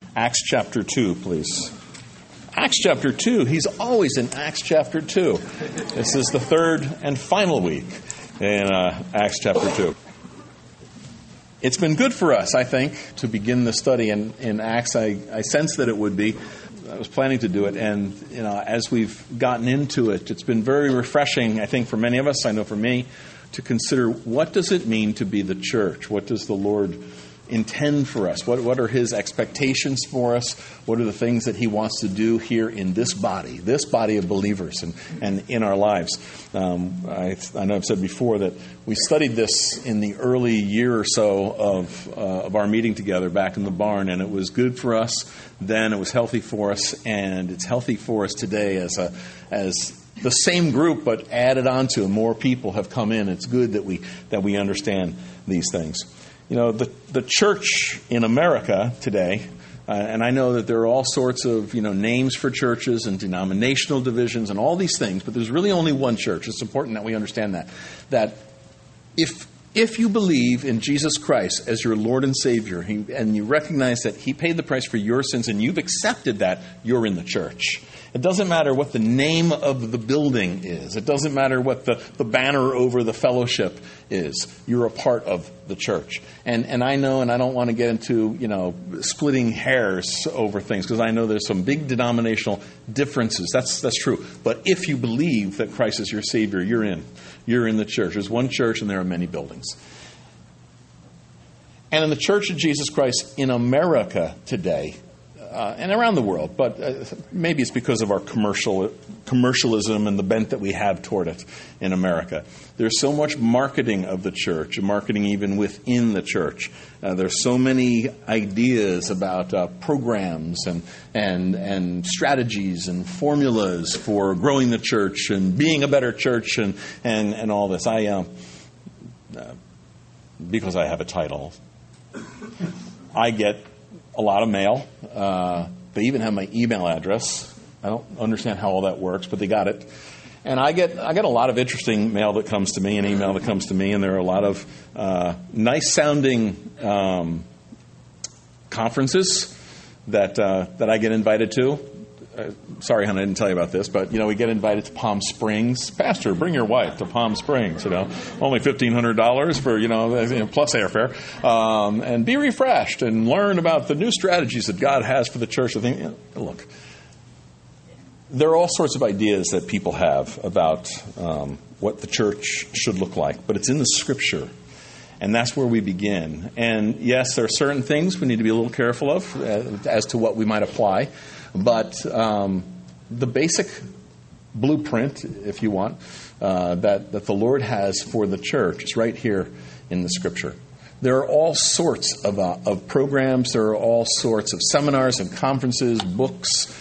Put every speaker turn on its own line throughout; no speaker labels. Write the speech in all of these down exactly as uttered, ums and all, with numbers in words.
Acts chapter two, please. Acts chapter two. He's always in Acts chapter two. This is the third and final week in uh, Acts chapter two. It's been good for us, I think, to begin the study in, in Acts. I, I sense that it would be. I was planning to do it, and you know, as we've gotten into it, it's been very refreshing, I think, for many of us, I know for me, to consider what does it mean to be the church? What does the Lord intend for us? What what are His expectations for us? What are the things that He wants to do here in this body, this body of believers, and, and in our lives? Um, I, I know I've said before that we studied this in the early year or so of uh, of our meeting together back in the barn, and it was good for us then. It was healthy for us, and it's healthy for us today as a as the same group, but added on to, more people have come in. It's good that we that we understand these things. You know, the the church in America today, uh, and I know that there are all sorts of, you know, names for churches and denominational divisions and all these things, but there's really only one church. It's important that we understand that. That if if you believe in Jesus Christ as your Lord and Savior, he, and you recognize that He paid the price for your sins and you've accepted that, you're in the church. It doesn't matter what the name of the building is. It doesn't matter what the, the banner over the fellowship is. You're a part of the church. And and I know, and I don't want to get into, you know, splitting hairs over things, because I know there's some big denominational differences. That's that's true. But if you believe that Christ is your Savior, you're in. You're in the church. There's one church and there are many buildings. And in the Church of Jesus Christ in America today, Uh, and around the world, but uh, maybe it's because of our commercial commercialism and the bent that we have toward it in America. There's so much marketing of the church, marketing even within the church. Uh, there's so many ideas about uh, programs and and and strategies and formulas for growing the church and being a better church and and, and all this. I uh, uh, because I have a title, I get a lot of mail. Uh, they even have my email address. I don't understand how all that works, but they got it. And I get I get a lot of interesting mail that comes to me, and email that comes to me, and there are a lot of uh, nice-sounding um, conferences that uh, that I get invited to. Uh, sorry, hon, I didn't tell you about this, but, you know, we get invited to Palm Springs. Pastor, bring your wife to Palm Springs, you know. Only fifteen hundred dollars for, you know, plus airfare. Um, and be refreshed and learn about the new strategies that God has for the church. I think, you know, look, there are all sorts of ideas that people have about um, what the church should look like, but it's in the Scripture. And that's where we begin. And, yes, there are certain things we need to be a little careful of uh, as to what we might apply. But um, the basic blueprint, if you want, uh, that, that the Lord has for the church is right here in the Scripture. There are all sorts of, uh, of programs. There are all sorts of seminars and conferences, books,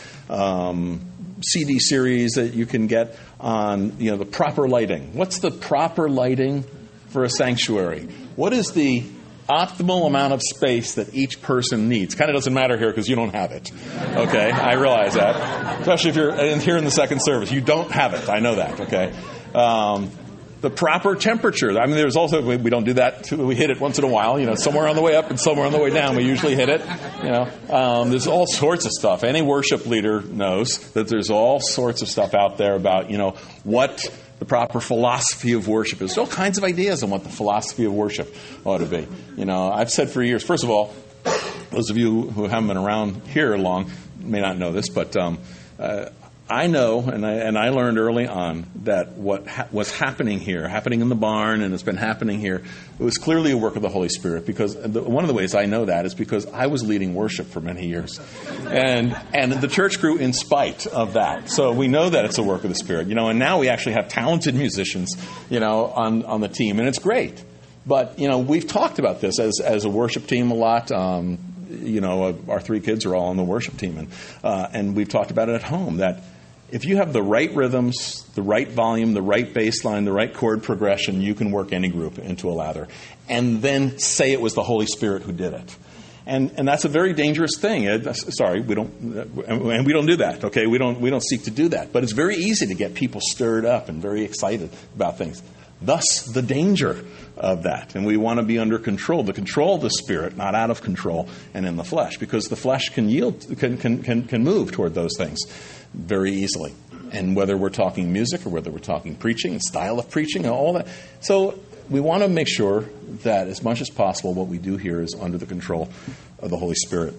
um, C D series that you can get on, you know, the proper lighting. What's the proper lighting for a sanctuary? What is the optimal amount of space that each person needs? Kind of doesn't matter here because you don't have it. Okay, I realize that. Especially if you're in, here in the second service. You don't have it. I know that, okay? Um, the proper temperature. I mean, there's also, we, we don't do that. Too, we hit it once in a while, you know, somewhere on the way up and somewhere on the way down. We usually hit it, you know. Um, there's all sorts of stuff. Any worship leader knows that there's all sorts of stuff out there about, you know, what the proper philosophy of worship is. There's all kinds of ideas on what the philosophy of worship ought to be. You know, I've said for years, first of all, those of you who haven't been around here long may not know this, but um, uh, I know, and I, and I learned early on, that what ha- was happening here, happening in the barn, and it's been happening here, it was clearly a work of the Holy Spirit. Because the, one of the ways I know that is because I was leading worship for many years, and and the church grew in spite of that. So we know that it's a work of the Spirit, you know. And now we actually have talented musicians, you know, on on the team, and it's great. But you know, we've talked about this as as a worship team a lot. Um, you know, our three kids are all on the worship team, and uh, and we've talked about it at home that if you have the right rhythms, the right volume, the right bass line, the right chord progression, you can work any group into a lather. And then say it was the Holy Spirit who did it. And and that's a very dangerous thing. It, sorry, we don't, and we don't do that. Okay, we don't we don't seek to do that. But it's very easy to get people stirred up and very excited about things. Thus, the danger of that. And we want to be under control, the control of the Spirit, not out of control and in the flesh, because the flesh can yield, can can can, can move toward those things very easily. And whether we're talking music or whether we're talking preaching and style of preaching and all that. So we want to make sure that as much as possible what we do here is under the control of the Holy Spirit.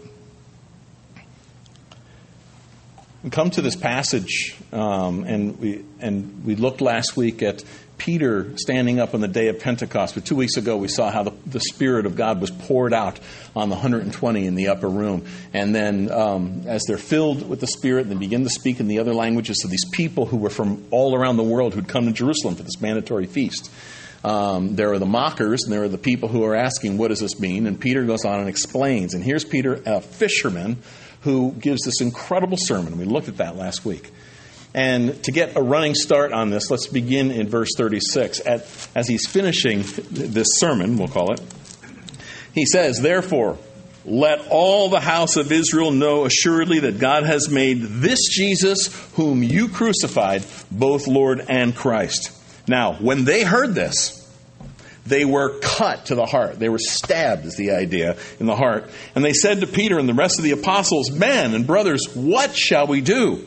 We come to this passage, um, and we and we looked last week at Peter standing up on the day of Pentecost. But two weeks ago we saw how the, the Spirit of God was poured out on the one hundred twenty in the upper room. And then um, as they're filled with the Spirit, they begin to speak in the other languages to these people who were from all around the world who'd come to Jerusalem for this mandatory feast. Um, there are the mockers, and there are the people who are asking, what does this mean? And Peter goes on and explains. And here's Peter, a fisherman, who gives this incredible sermon. We looked at that last week. And to get a running start on this, let's begin in verse thirty-six. At, as he's finishing this sermon, we'll call it, he says, "Therefore, let all the house of Israel know assuredly that God has made this Jesus, whom you crucified, both Lord and Christ." Now, when they heard this, they were cut to the heart. They were stabbed, is the idea, in the heart. And they said to Peter and the rest of the apostles, "Men and brothers, what shall we do?"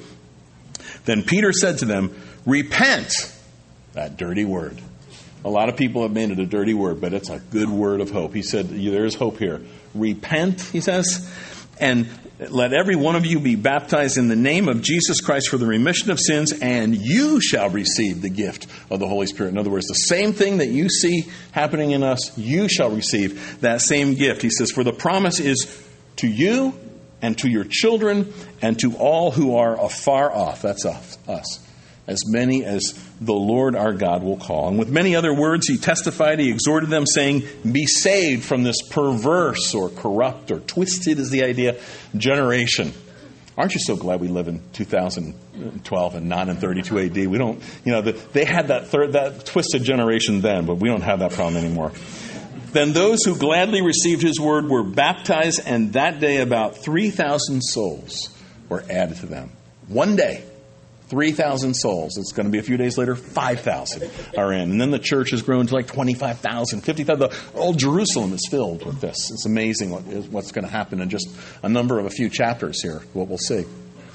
Then Peter said to them, "Repent." That dirty word. A lot of people have made it a dirty word, but it's a good word of hope. He said, there's hope here. Repent, he says, "and let every one of you be baptized in the name of Jesus Christ for the remission of sins, and you shall receive the gift of the Holy Spirit." In other words, the same thing that you see happening in us, you shall receive that same gift. He says, "For the promise is to you and to your children and to all who are afar off." That's us. "As many as the Lord our God will call." And with many other words he testified, he exhorted them, saying, "Be saved from this perverse," or corrupt, or twisted is the idea, "generation." Aren't you so glad we live in two thousand twelve and not in thirty-two A D? We don't, you know, the, they had that third, that twisted generation then, but we don't have that problem anymore. "Then those who gladly received his word were baptized, and that day about three thousand souls were added to them." One day, three thousand souls. It's going to be a few days later, five thousand are in. And then the church has grown to like twenty-five thousand, fifty thousand. All Jerusalem is filled with this. It's amazing what, what's going to happen in just a number of a few chapters here, what we'll see.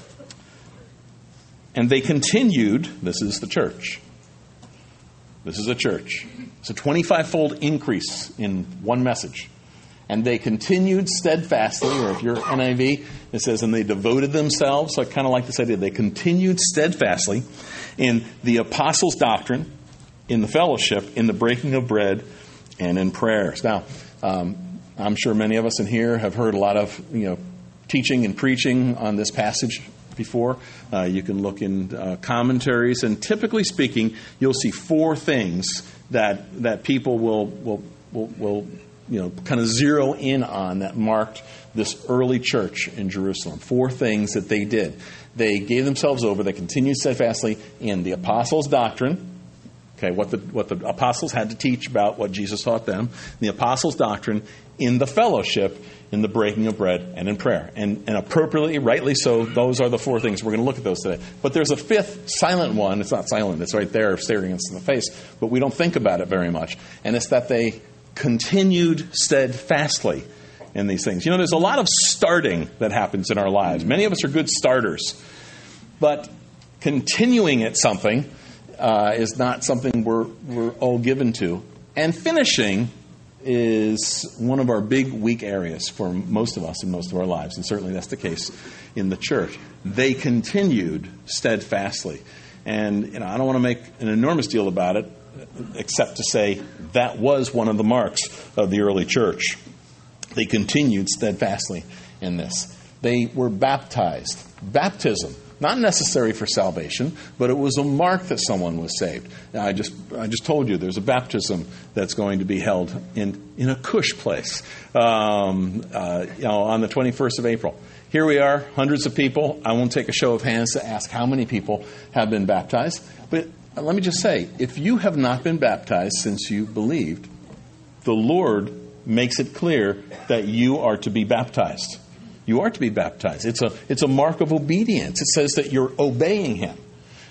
"And they continued," this is the church. This is a church. It's a twenty-five-fold increase in one message. "And they continued steadfastly," or if you're N I V, it says, "and they devoted themselves." So I kind of like this idea. They continued steadfastly in the apostles' doctrine, in the fellowship, in the breaking of bread, and in prayers. Now, um, I'm sure many of us in here have heard a lot of, you know, teaching and preaching on this passage before. Uh, you can look in uh, commentaries, and typically speaking, you'll see four things that that people will will will, will you know kind of zero in on that marked this early church in Jerusalem. Four things that they did. They gave themselves over. They continued steadfastly in the apostles' doctrine. Okay, what the what the apostles had to teach about what Jesus taught them. The apostles' doctrine, in the fellowship, in the breaking of bread, and in prayer. And, and appropriately, rightly so, those are the four things. We're going to look at those today. But there's a fifth silent one. It's not silent. It's right there staring us in the face. But we don't think about it very much. And it's that they continued steadfastly in these things. You know, there's a lot of starting that happens in our lives. Many of us are good starters. But continuing at something uh, is not something we're, we're all given to. And finishing is one of our big weak areas for most of us in most of our lives, and certainly that's the case in the church. They continued steadfastly. And you know, I don't want to make an enormous deal about it, except to say that was one of the marks of the early church. They continued steadfastly in this. They were baptized. Baptism, not necessary for salvation, but it was a mark that someone was saved. Now, I just I just told you there's a baptism that's going to be held in, in a Cush place um, uh, you know, on the twenty-first of April. Here we are, hundreds of people. I won't take a show of hands to ask how many people have been baptized. But let me just say, if you have not been baptized since you believed, the Lord makes it clear that you are to be baptized. You are to be baptized. It's a it's a mark of obedience. It says that you're obeying Him.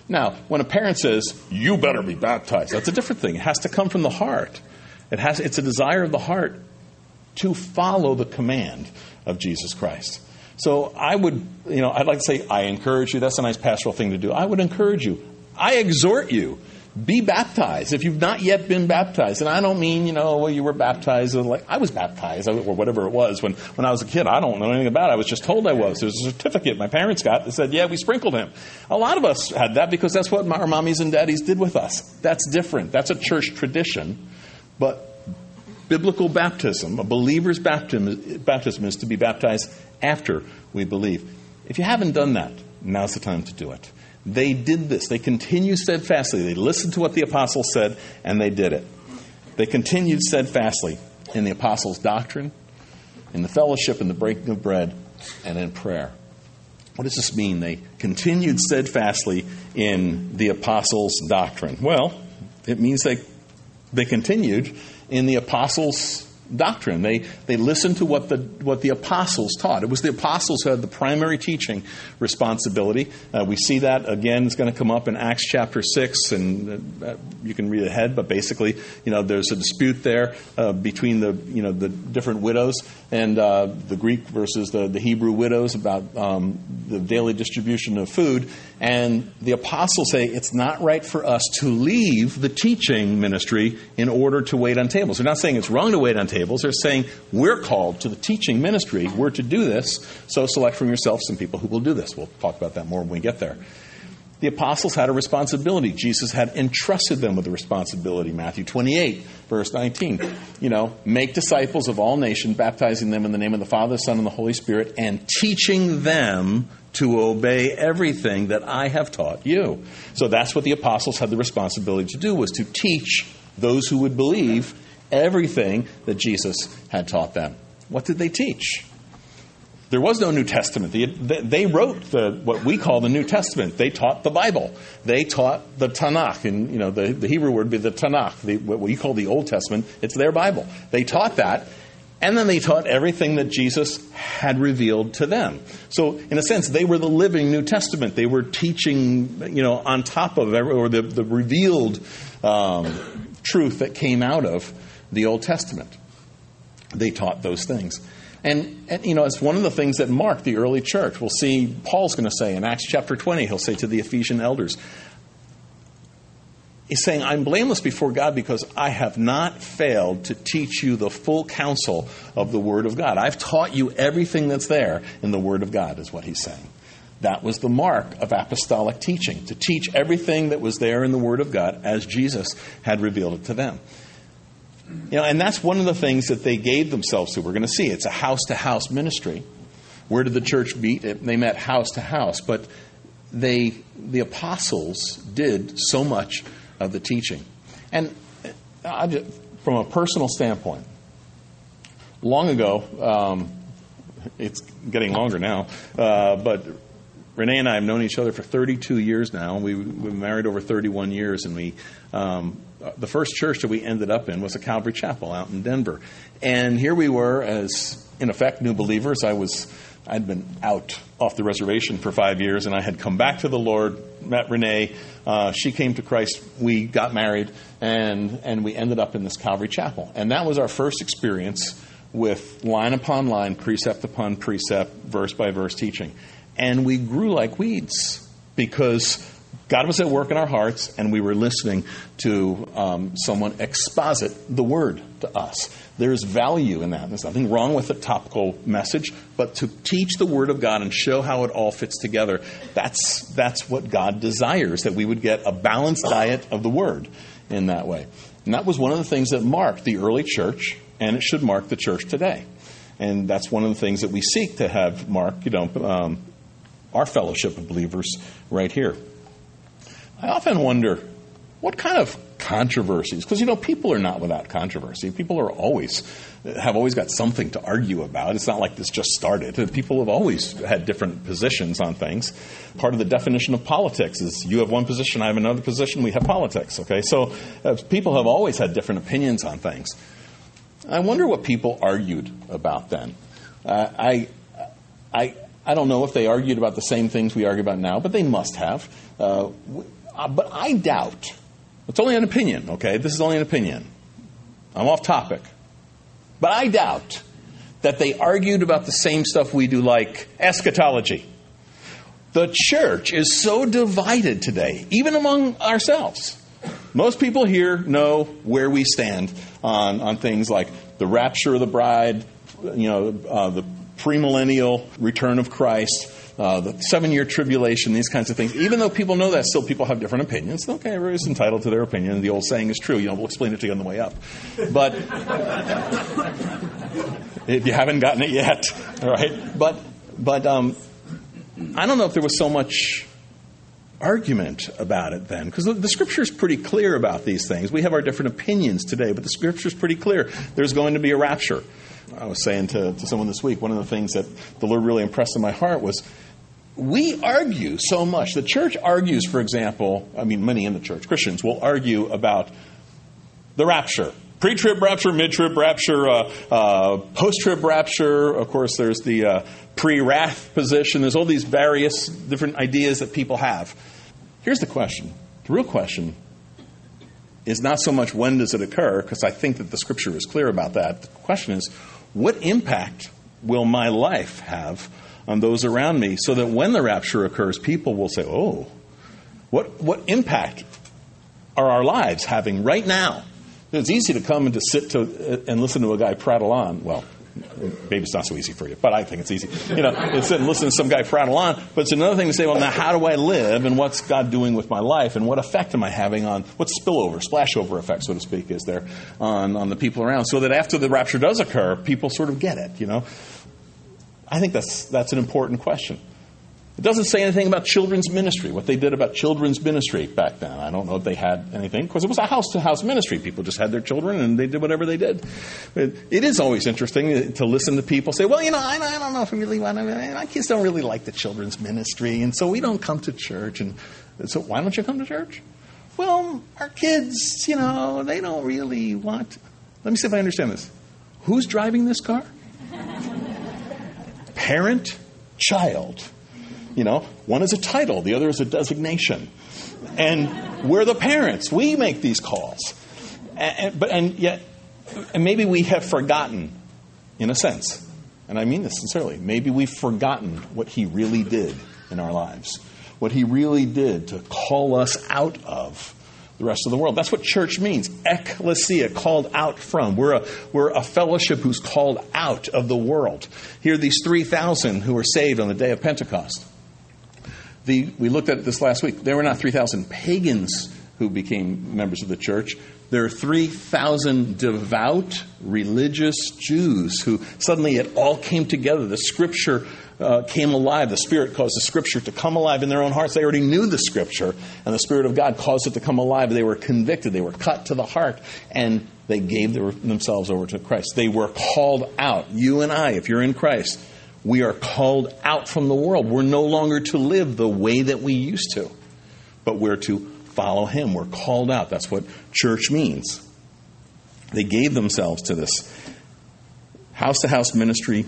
Now, when a parent says, you better be baptized, that's a different thing. It has to come from the heart. It has, it's a desire of the heart to follow the command of Jesus Christ. So I would, you know, I'd like to say, I encourage you. That's a nice pastoral thing to do. I would encourage you. I exhort you. Be baptized if you've not yet been baptized. And I don't mean, you know, well, you were baptized. Like I was baptized or whatever it was when, when I was a kid. I don't know anything about it. I was just told I was. There was a certificate my parents got that said, yeah, we sprinkled him. A lot of us had that because that's what our mommies and daddies did with us. That's different. That's a church tradition. But biblical baptism, a believer's baptism, baptism is to be baptized after we believe. If you haven't done that, now's the time to do it. They did this. They continued steadfastly. They listened to what the apostles said, and they did it. They continued steadfastly in the apostles' doctrine, in the fellowship, in the breaking of bread, and in prayer. What does this mean? They continued steadfastly in the apostles' doctrine. Well, it means they they continued in the apostles' doctrine. They they listened to what the what the apostles taught. It was the apostles who had the primary teaching responsibility. Uh, we see that again. It's going to come up in Acts chapter six, and uh, you can read ahead. But basically, you know, there's a dispute there uh, between the you know the different widows and uh, the Greek versus the, the Hebrew widows about um, the daily distribution of food. And the apostles say it's not right for us to leave the teaching ministry in order to wait on tables. They're not saying it's wrong to wait on tables. They're saying we're called to the teaching ministry. We're to do this. So select from yourself some people who will do this. We'll talk about that more when we get there. The apostles had a responsibility. Jesus had entrusted them with a responsibility. Matthew twenty-eight, verse nineteen. You know, make disciples of all nations, baptizing them in the name of the Father, the Son, and the Holy Spirit, and teaching them to obey everything that I have taught you. So that's what the apostles had the responsibility to do, was to teach those who would believe everything that Jesus had taught them. What did they teach? There was no New Testament. They, they wrote the, what we call the New Testament. They taught the Bible. They taught the Tanakh. And, you know, the, the Hebrew word would be the Tanakh, the, what we call the Old Testament. It's their Bible. They taught that. And then they taught everything that Jesus had revealed to them. So, in a sense, they were the living New Testament. They were teaching, you know, on top of every, or the, the revealed um, truth that came out of the Old Testament. They taught those things. And, and, you know, it's one of the things that marked the early church. We'll see Paul's going to say in Acts chapter twenty, he'll say to the Ephesian elders, he's saying, I'm blameless before God because I have not failed to teach you the full counsel of the Word of God. I've taught you everything that's there in the Word of God, is what he's saying. That was the mark of apostolic teaching, to teach everything that was there in the Word of God as Jesus had revealed it to them. You know, and that's one of the things that they gave themselves to. We're going to see it's a house-to-house ministry. Where did the church meet? They met house to house, but they, the apostles, did so much of the teaching. And I just, from a personal standpoint, long ago, um, it's getting longer now, uh, but Renee and I have known each other for thirty-two years now. We, we've been married over thirty-one years, and we um, the first church that we ended up in was a Calvary Chapel out in Denver. And here we were as, in effect, new believers. I was, I'd been out off the reservation for five years, and I had come back to the Lord, met Renee. Uh, she came to Christ. We got married, and and we ended up in this Calvary Chapel. And that was our first experience with line upon line, precept upon precept, verse by verse teaching. And we grew like weeds because God was at work in our hearts, and we were listening to um, someone exposit the Word to us. There's value in that. There's nothing wrong with a topical message, but to teach the Word of God and show how it all fits together, that's that's what God desires, that we would get a balanced diet of the Word in that way. And that was one of the things that marked the early church, and it should mark the church today. And that's one of the things that we seek to have mark, you know, um, our fellowship of believers right here. I often wonder, what kind of controversies? Because, you know, people are not without controversy. People are always, have always got something to argue about. It's not like this just started. People have always had different positions on things. Part of the definition of politics is you have one position, I have another position, we have politics. Okay, so uh, people have always had different opinions on things. I wonder what people argued about then. Uh, I, I, I don't know if they argued about the same things we argue about now, but they must have. Uh, Uh, but I doubt, it's only an opinion, okay? This is only an opinion. I'm off topic. But I doubt that they argued about the same stuff we do, like eschatology. The church is so divided today, even among ourselves. Most people here know where we stand on, on things like the rapture of the bride, you know, uh, the premillennial return of Christ, uh, the seven-year tribulation, these kinds of things. Even though people know that, still people have different opinions. Okay, everybody's entitled to their opinion. The old saying is true. You know, we'll explain it to you on the way up. But if you haven't gotten it yet, all right? But, but um, I don't know if there was so much argument about it then, because the, the Scripture is pretty clear about these things. We have our different opinions today, but the Scripture is pretty clear. There's going to be a rapture. I was saying to, to someone this week, one of the things that the Lord really impressed in my heart was we argue so much. The church argues, for example, I mean, many in the church, Christians, will argue about the rapture. Pre-trib rapture, mid-trib rapture, uh, uh, post-trib rapture. Of course, there's the uh, pre-wrath position. There's all these various different ideas that people have. Here's the question. The real question is not so much when does it occur, because I think that the Scripture is clear about that. The question is, what impact will my life have on those around me, so that when the rapture occurs, people will say, oh, what what impact are our lives having right now? It's easy to come and to sit to and listen to a guy prattle on. Well, maybe it's not so easy for you, but I think it's easy. You know, it's sit and listen to some guy prattle on. But it's another thing to say, well, now how do I live, and what's God doing with my life, and what effect am I having on, what spillover, splashover effect, so to speak, is there on, on the people around, so that after the rapture does occur, people sort of get it, you know. I think that's that's an important question. It doesn't say anything about children's ministry, what they did about children's ministry back then. I don't know if they had anything, because it was a house-to-house ministry. People just had their children, and they did whatever they did. It, it is always interesting to listen to people say, well, you know, I, I don't know if we really want to, my kids don't really like the children's ministry, and so we don't come to church. And so why don't you come to church? Well, our kids, you know, they don't really want. Let me see if I understand this. Who's driving this car? Parent, child. You know, one is a title, the other is a designation. And we're the parents. We make these calls. And, but, and yet, and maybe we have forgotten, in a sense, and I mean this sincerely, maybe we've forgotten what he really did in our lives. What he really did to call us out of the rest of the world. That's what church means. Ecclesia, called out from. We're a, we're a fellowship who's called out of the world. Here are these three thousand who were saved on the day of Pentecost. The, we looked at this last week. There were not three thousand pagans who became members of the church. There are three thousand devout, religious Jews who suddenly it all came together. The Scripture uh, came alive. The Spirit caused the Scripture to come alive in their own hearts. They already knew the Scripture, and the Spirit of God caused it to come alive. They were convicted. They were cut to the heart, and they gave their, themselves over to Christ. They were called out. You and I, if you're in Christ, we are called out from the world. We're no longer to live the way that we used to, but we're to follow him. We're called out. That's what church means. They gave themselves to this house-to-house ministry,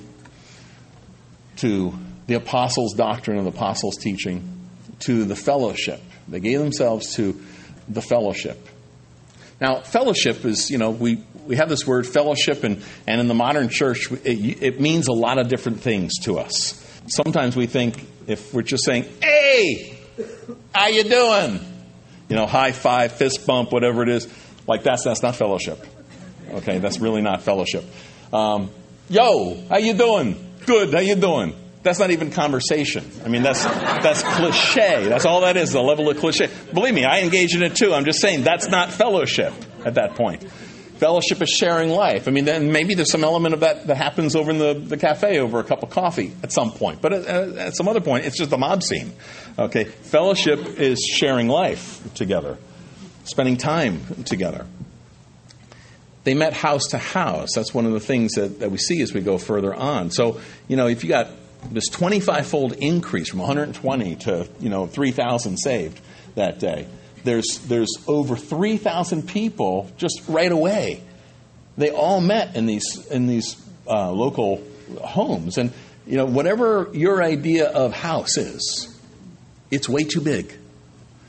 to the apostles' doctrine and the apostles' teaching, to the fellowship. They gave themselves to the fellowship. Now, fellowship is, you know, we, we have this word fellowship, and, and in the modern church, it, it means a lot of different things to us. Sometimes we think if we're just saying, hey, how you doing? You know, high five, fist bump, whatever it is, like that's that's not fellowship. Okay, that's really not fellowship. Um, Yo, how you doing? Good, how you doing? That's not even conversation. I mean, that's that's cliche. That's all that is, the level of cliche. Believe me, I engage in it too. I'm just saying that's not fellowship at that point. Fellowship is sharing life. I mean, then maybe there's some element of that that happens over in the, the cafe over a cup of coffee at some point. But at, at some other point, it's just a mob scene. Okay, fellowship is sharing life together, spending time together. They met house to house. That's one of the things that, that we see as we go further on. So, you know, if you got this twenty-five-fold increase from one hundred twenty to, you know, three thousand saved that day, there's there's over three thousand people just right away. They all met in these in these uh, local homes. And, you know, whatever your idea of house is, it's way too big.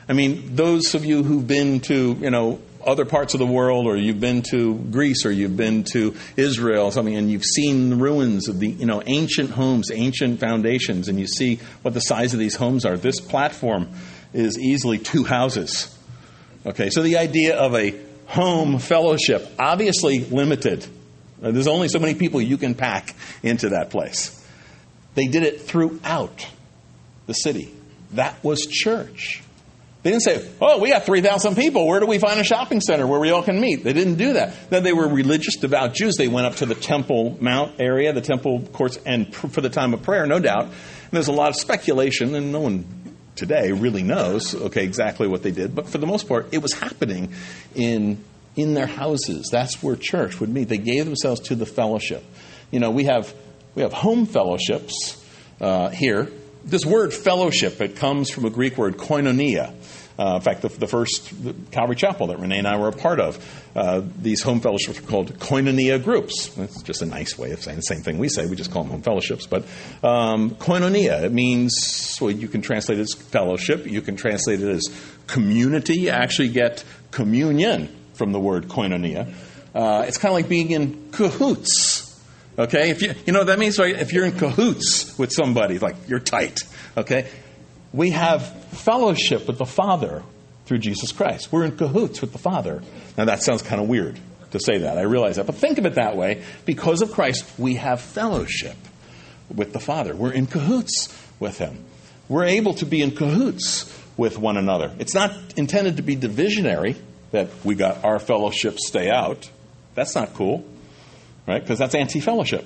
I mean, those of you who've been to, you know, other parts of the world, or you've been to Greece, or you've been to Israel, or something, and you've seen the ruins of the, you know, ancient homes, ancient foundations, and you see what the size of these homes are. This platform is easily two houses. Okay, so the idea of a home fellowship, obviously limited. There's only so many people you can pack into that place. They did it throughout the city. That was church. They didn't say, oh, we got three thousand people. Where do we find a shopping center where we all can meet? They didn't do that. Then they were religious, devout Jews. They went up to the Temple Mount area, the temple courts, and pr- for the time of prayer, no doubt. And there's a lot of speculation, and no one today really knows, okay, exactly what they did. But for the most part, it was happening in in their houses. That's where church would meet. They gave themselves to the fellowship. You know, we have we have home fellowships uh, here. This word fellowship, it comes from a Greek word, koinonia. Uh, in fact, the, the first Calvary Chapel that Renee and I were a part of, uh, these home fellowships are called koinonia groups. That's just a nice way of saying the same thing we say. We just call them home fellowships. But um, koinonia, it means, well, you can translate it as fellowship. You can translate it as community. You actually get communion from the word koinonia. Uh, it's kind of like being in cahoots. Okay, if you you know what that means, right? If you're in cahoots with somebody, like you're tight. Okay, we have fellowship with the Father through Jesus Christ. We're in cahoots with the Father. Now that sounds kind of weird to say that. I realize that, but think of it that way. Because of Christ, we have fellowship with the Father. We're in cahoots with Him. We're able to be in cahoots with one another. It's not intended to be divisionary. That we got our fellowship stay out. That's not cool. Right? Because that's anti-fellowship.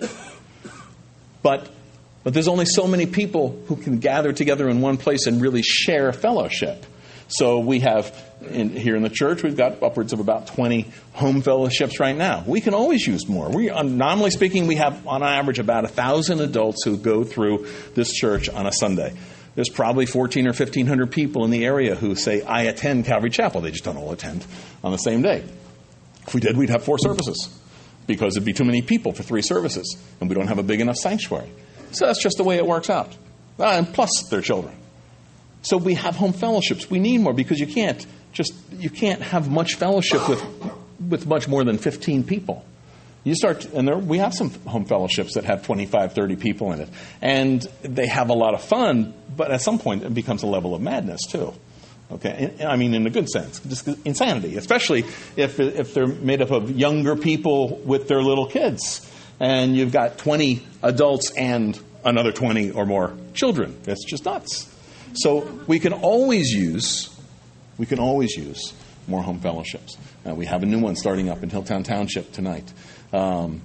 But but there's only so many people who can gather together in one place and really share fellowship. So we have, in, here in the church, we've got upwards of about twenty home fellowships right now. We can always use more. We, nominally speaking, we have on average about one thousand adults who go through this church on a Sunday. There's probably fourteen or fifteen hundred people in the area who say, I attend Calvary Chapel. They just don't all attend on the same day. If we did, we'd have four services. Because it'd be too many people for three services, and we don't have a big enough sanctuary. So that's just the way it works out. Uh, and plus, they're children. So we have home fellowships. We need more because you can't just you can't have much fellowship with with much more than fifteen people. You start, and there, we have some home fellowships that have twenty-five, thirty people in it, and they have a lot of fun. But at some point, it becomes a level of madness too. Okay, I mean in a good sense, just insanity, especially if if they're made up of younger people with their little kids, and you've got twenty adults and another twenty or more children. It's just nuts. So we can always use we can always use more home fellowships. Uh, we have a new one starting up in Hilltown Township tonight. Um,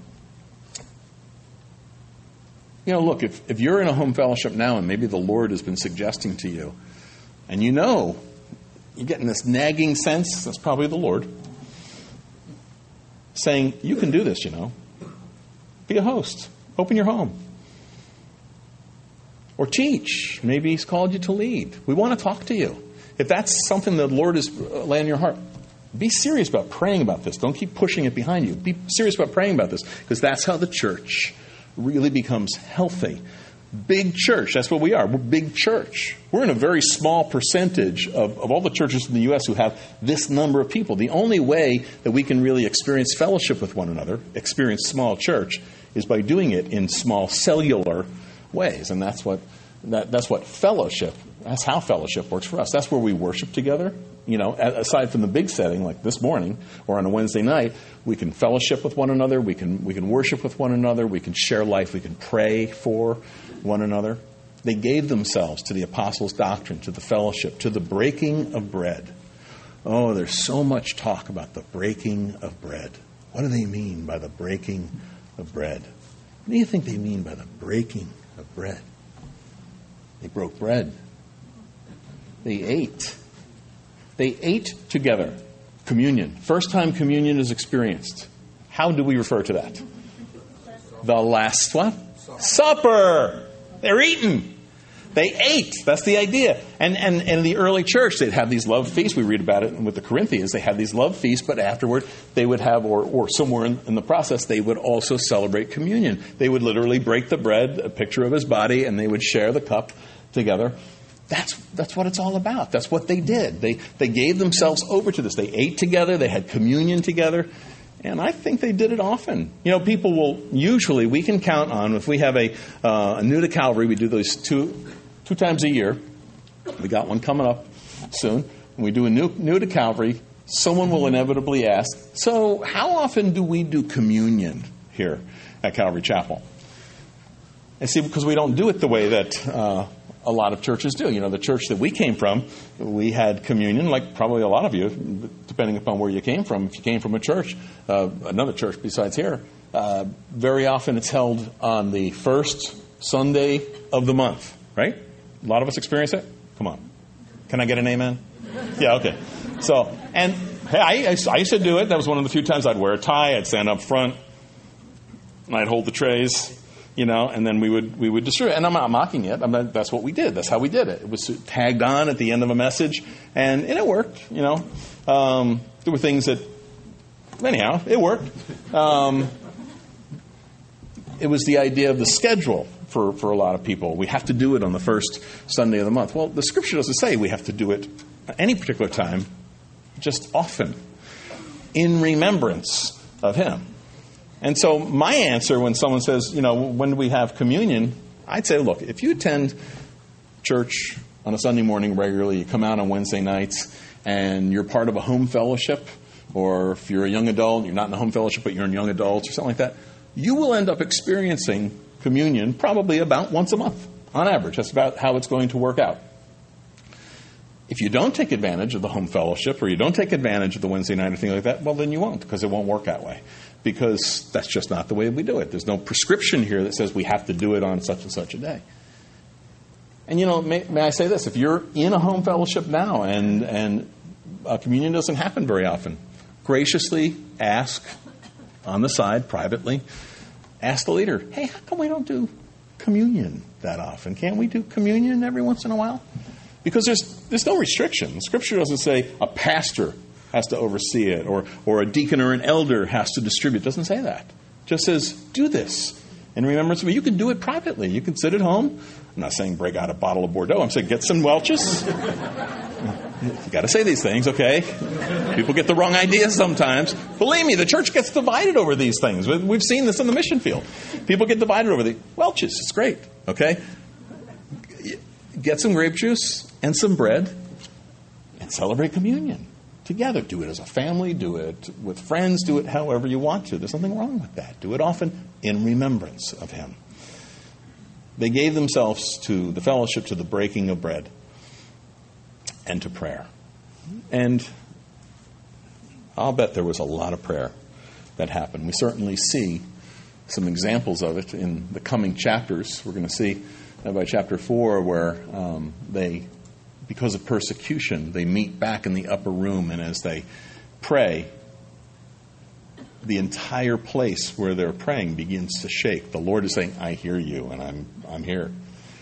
you know, look, if if you're in a home fellowship now, and maybe the Lord has been suggesting to you, and you know. You're getting this nagging sense, that's probably the Lord, saying, you can do this, you know. Be a host. Open your home. Or teach. Maybe He's called you to lead. We want to talk to you. If that's something the Lord is laying in your heart, be serious about praying about this. Don't keep pushing it behind you. Be serious about praying about this, because that's how the church really becomes healthy. Big church, that's what we are. We're big church. We're in a very small percentage of, of all the churches in the U S who have this number of people. The only way that we can really experience fellowship with one another, experience small church, is by doing it in small cellular ways. And that's what that, that's what fellowship, that's how fellowship works for us. That's where we worship together. You know, aside from the big setting like this morning or on a Wednesday night, we can fellowship with one another. We can we can worship with one another. We can share life. We can pray for one another. They gave themselves to the apostles' doctrine, to the fellowship, to the breaking of bread. Oh, there's so much talk about the breaking of bread. What do they mean by the breaking of bread? What do you think they mean by the breaking of bread? They broke bread. They ate. They ate together. Communion. First time communion is experienced. How do we refer to that? The last what? Supper. They're eating. They ate. That's the idea. And, and, and in the early church, they'd have these love feasts. We read about it with the Corinthians. They had these love feasts, but afterward, they would have, or, or somewhere in, in the process, they would also celebrate communion. They would literally break the bread, a picture of His body, and they would share the cup together. That's that's what it's all about. That's what they did. They they gave themselves over to this. They ate together. They had communion together. And I think they did it often. You know, people will usually, we can count on, if we have a, uh, a New to Calvary, we do those two two times a year. We got one coming up soon. When we do a new, new to Calvary, someone will inevitably ask, so how often do we do communion here at Calvary Chapel? And see, because we don't do it the way that uh, a lot of churches do. You know, the church that we came from, we had communion, like probably a lot of you, depending upon where you came from. If you came from a church, uh, another church besides here, uh, very often it's held on the first Sunday of the month, right? A lot of us experience it? Come on. Can I get an amen? Yeah, okay. So, and hey, I, I used to do it. That was one of the few times I'd wear a tie, I'd stand up front, and I'd hold the trays. You know, and then we would we would distribute. And I'm not mocking it. I'm not, that's what we did. That's how we did it. It was tagged on at the end of a message, and, and it worked. You know, um, there were things that, anyhow, it worked. Um, it was the idea of the schedule for, for a lot of people. We have to do it on the first Sunday of the month. Well, the Scripture doesn't say we have to do it at any particular time, just often, in remembrance of Him. And so my answer when someone says, you know, when do we have communion? I'd say, look, if you attend church on a Sunday morning regularly, you come out on Wednesday nights, and you're part of a home fellowship, or if you're a young adult, you're not in a home fellowship, but you're in young adults or something like that, you will end up experiencing communion probably about once a month, on average. That's about how it's going to work out. If you don't take advantage of the home fellowship, or you don't take advantage of the Wednesday night or anything like that, well, then you won't, because it won't work that way. Because that's just not the way we do it. There's no prescription here that says we have to do it on such and such a day. And, you know, may, may I say this? If you're in a home fellowship now and, and uh, communion doesn't happen very often, graciously ask on the side, privately, ask the leader, hey, how come we don't do communion that often? Can't we do communion every once in a while? Because there's there's no restriction. Scripture doesn't say a pastor has to oversee it, or or a deacon or an elder has to distribute. It doesn't say that. It just says, do this in remembrance of me. You can do it privately. You can sit at home. I'm not saying break out a bottle of Bordeaux. I'm saying get some Welch's. You got to say these things, okay? People get the wrong ideas sometimes. Believe me, the church gets divided over these things. We've seen this in the mission field. People get divided over the Welch's. It's great, okay? Get some grape juice and some bread and celebrate communion together. Do it as a family. Do it with friends. Do it however you want to. There's nothing wrong with that. Do it often in remembrance of Him. They gave themselves to the fellowship, to the breaking of bread, and to prayer. And I'll bet there was a lot of prayer that happened. We certainly see some examples of it in the coming chapters. We're going to see by chapter four where um, they, because of persecution, they meet back in the upper room, and as they pray, the entire place where they're praying begins to shake. The Lord is saying, I hear you, and I'm I'm here.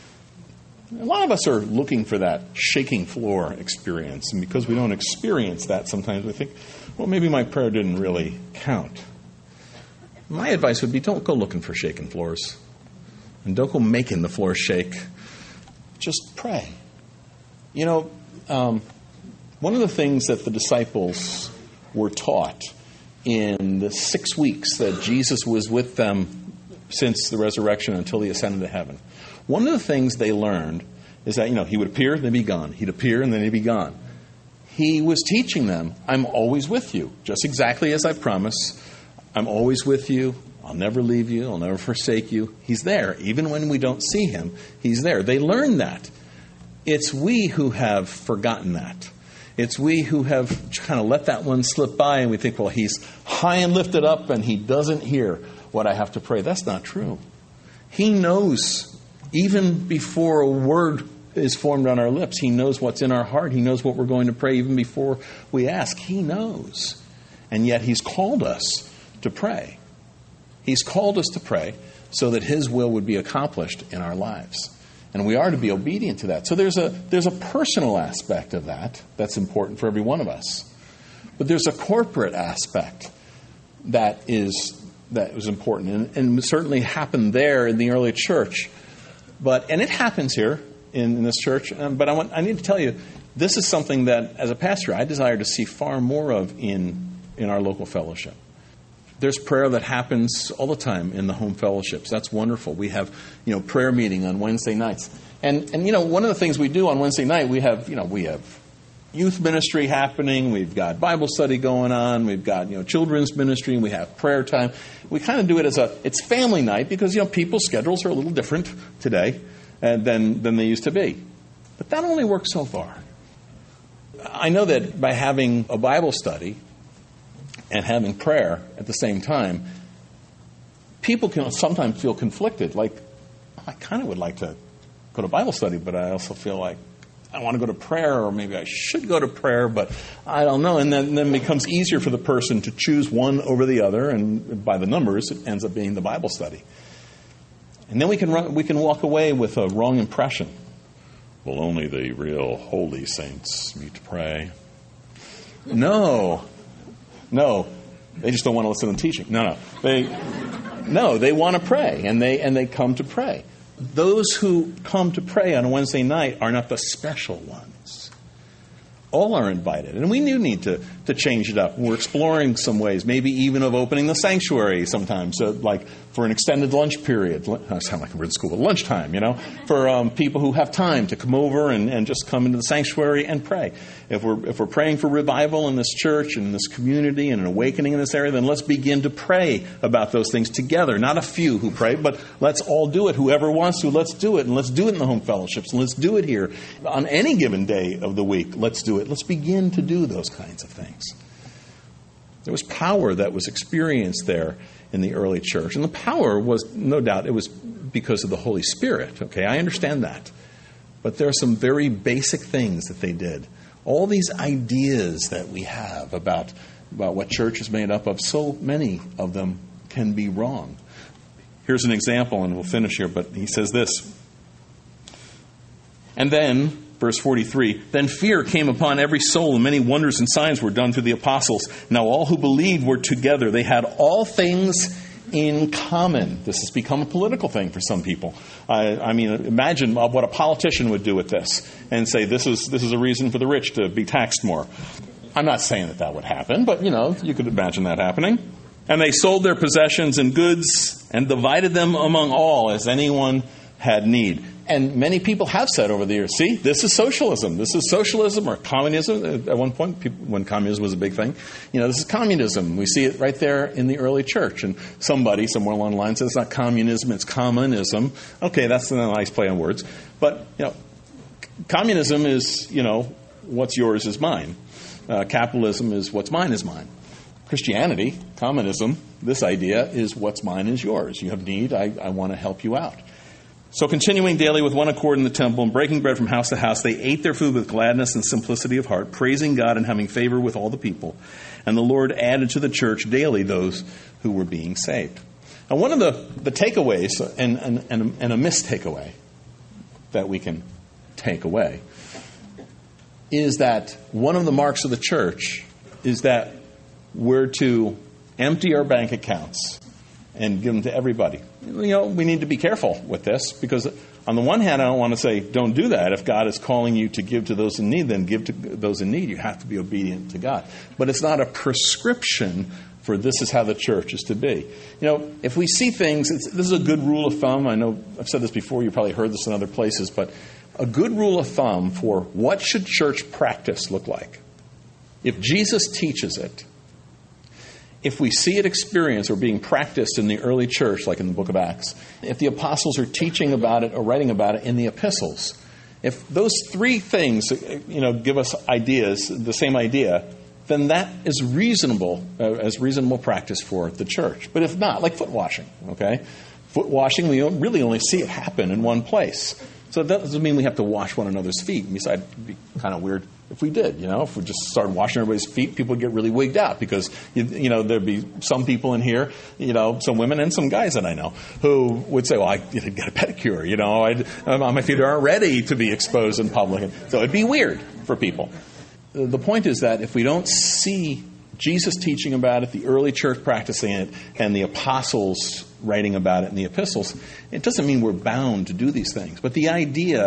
A lot of us are looking for that shaking floor experience, and because we don't experience that, sometimes we think, well, maybe my prayer didn't really count. My advice would be, don't go looking for shaking floors, and don't go making the floor shake. Just pray. You know, um, one of the things that the disciples were taught in the six weeks that Jesus was with them since the resurrection until He ascended to heaven, one of the things they learned is that, you know, He would appear and then be gone. He'd appear and then He'd be gone. He was teaching them, I'm always with you, just exactly as I promised. I'm always with you. I'll never leave you. I'll never forsake you. He's there. Even when we don't see Him, He's there. They learned that. It's we who have forgotten that. It's we who have kind of let that one slip by, and we think, well, He's high and lifted up and He doesn't hear what I have to pray. That's not true. He knows, even before a word is formed on our lips, He knows what's in our heart. He knows what we're going to pray even before we ask. He knows. And yet He's called us to pray. He's called us to pray so that His will would be accomplished in our lives. And we are to be obedient to that. So there's a there's a personal aspect of that that's important for every one of us. But there's a corporate aspect that is that was important, and, and certainly happened there in the early church. But and it happens here in, in this church. Um, but I want I need to tell you, this is something that, as a pastor, I desire to see far more of in in our local fellowship. There's prayer that happens all the time in the home fellowships. That's wonderful. We have, you know, prayer meeting on Wednesday nights. And, and you know, one of the things we do on Wednesday night, we have, you know, we have youth ministry happening. We've got Bible study going on. We've got, you know, children's ministry. And we have prayer time. We kind of do it as a, it's family night because, you know, people's schedules are a little different today uh, than, than they used to be. But that only works so far. I know that by having a Bible study and having prayer at the same time, people can sometimes feel conflicted. Like, I kind of would like to go to Bible study, but I also feel like I want to go to prayer, or maybe I should go to prayer, but I don't know. And then, then it becomes easier for the person to choose one over the other, and by the numbers, it ends up being the Bible study. And then we can run, we can walk away with a wrong impression. Well, only the real holy saints meet to pray. No. No, they just don't want to listen to teaching. No, no. They no, they want to pray, and they and they come to pray. Those who come to pray on a Wednesday night are not the special ones. All are invited, and we do need to, to change it up. We're exploring some ways, maybe even of opening the sanctuary sometimes, so like for an extended lunch period. I sound like we're in school, lunchtime, you know, for um, people who have time to come over and, and just come into the sanctuary and pray. If we're if we're praying for revival in this church and in this community and an awakening in this area, then let's begin to pray about those things together. Not a few who pray, but let's all do it. Whoever wants to, let's do it. And let's do it in the home fellowships. And let's do it here on any given day of the week. Let's do it. Let's begin to do those kinds of things. There was power that was experienced there in the early church. And the power was, no doubt, it was because of the Holy Spirit. Okay, I understand that. But there are some very basic things that they did. All these ideas that we have about, about what church is made up of, so many of them can be wrong. Here's an example, and we'll finish here, but he says this. And then, verse forty-three, then fear came upon every soul, and many wonders and signs were done through the apostles. Now all who believed were together. They had all things in common. This has become a political thing for some people. I, I mean, imagine what a politician would do with this and say, this is this is a reason for the rich to be taxed more. I'm not saying that that would happen, but, you know, you could imagine that happening. And they sold their possessions and goods and divided them among all as anyone had need. And many people have said over the years, see, this is socialism. This is socialism or communism. At one point, people, when communism was a big thing, you know, this is communism. We see it right there in the early church. And somebody somewhere along the line says it's not communism, it's communism. Okay, that's a nice play on words. But, you know, communism is, you know, what's yours is mine. Uh, capitalism is what's mine is mine. Christianity, communism, this idea is what's mine is yours. You have need, I, I want to help you out. So continuing daily with one accord in the temple and breaking bread from house to house, they ate their food with gladness and simplicity of heart, praising God and having favor with all the people. And the Lord added to the church daily those who were being saved. Now, one of the, the takeaways, and, and, and, and a missed takeaway that we can take away, is that one of the marks of the church is that we're to empty our bank accounts and give them to everybody. You know, we need to be careful with this because on the one hand, I don't want to say don't do that. If God is calling you to give to those in need, then give to those in need. You have to be obedient to God. But it's not a prescription for this is how the church is to be. You know, if we see things, it's, this is a good rule of thumb. I know I've said this before. You probably heard this in other places. But a good rule of thumb for what should church practice look like. If Jesus teaches it, if we see it experienced or being practiced in the early church, like in the book of Acts, if the apostles are teaching about it or writing about it in the epistles, if those three things, you know, give us ideas, the same idea, then that is reasonable, uh, as reasonable practice for the church. But if not, like foot washing, okay? Foot washing, we really only see it happen in one place. So that doesn't mean we have to wash one another's feet. Besides, it'd be kind of weird if we did, you know, if we just started washing everybody's feet, people would get really wigged out because, you, you know, there'd be some people in here, you know, some women and some guys that I know who would say, well, I didn't get a pedicure, you know, I'd, um, my feet aren't ready to be exposed in public. So it'd be weird for people. The point is that if we don't see Jesus teaching about it, the early church practicing it, and the apostles writing about it in the epistles, it doesn't mean we're bound to do these things. But the idea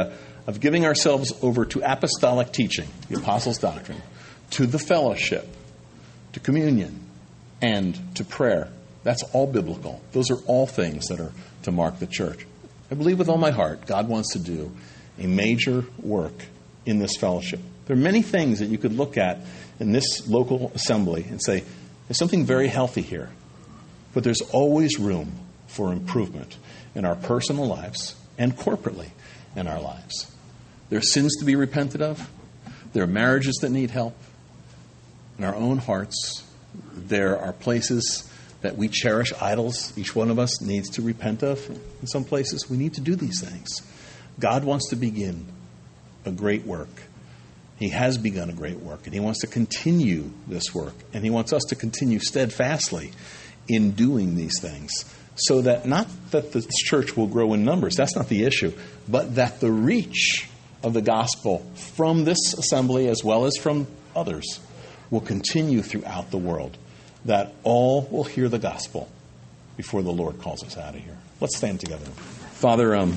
of giving ourselves over to apostolic teaching, the apostles' doctrine, to the fellowship, to communion, and to prayer. That's all biblical. Those are all things that are to mark the church. I believe with all my heart God wants to do a major work in this fellowship. There are many things that you could look at in this local assembly and say, there's something very healthy here. But there's always room for improvement in our personal lives and corporately in our lives. There are sins to be repented of. There are marriages that need help. In our own hearts, there are places that we cherish idols. Each one of us needs to repent of. In some places, we need to do these things. God wants to begin a great work. He has begun a great work, and He wants to continue this work. And He wants us to continue steadfastly in doing these things, so that not that the church will grow in numbers, that's not the issue, but that the reach of the gospel from this assembly as well as from others will continue throughout the world, that all will hear the gospel before the Lord calls us out of here. Let's stand together. Father, um,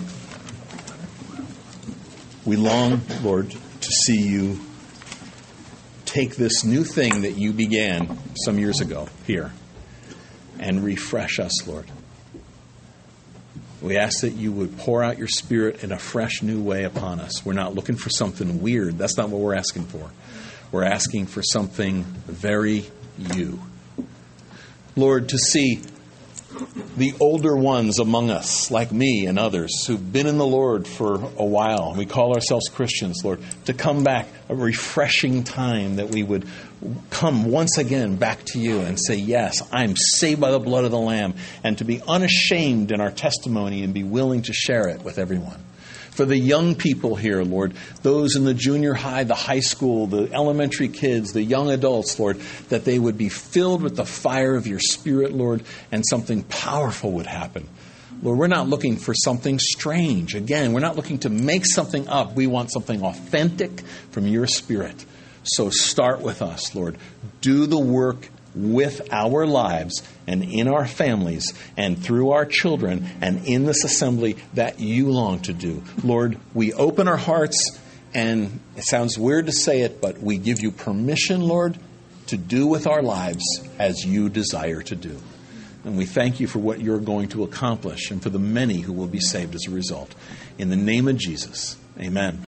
we long, Lord, to see You take this new thing that You began some years ago here and refresh us, Lord. We ask that You would pour out Your Spirit in a fresh new way upon us. We're not looking for something weird. That's not what we're asking for. We're asking for something very You. Lord, to see the older ones among us, like me and others, who've been in the Lord for a while, and we call ourselves Christians, Lord, to come back, a refreshing time that we would come once again back to You and say, yes, I'm saved by the blood of the Lamb, and to be unashamed in our testimony and be willing to share it with everyone. For the young people here, Lord, those in the junior high, the high school, the elementary kids, the young adults, Lord, that they would be filled with the fire of Your Spirit, Lord, and something powerful would happen. Lord, we're not looking for something strange. Again, we're not looking to make something up. We want something authentic from Your Spirit. So start with us, Lord. Do the work with our lives and in our families and through our children and in this assembly that You long to do. Lord, we open our hearts, and it sounds weird to say it, but we give You permission, Lord, to do with our lives as You desire to do. And we thank You for what You're going to accomplish and for the many who will be saved as a result. In the name of Jesus, amen.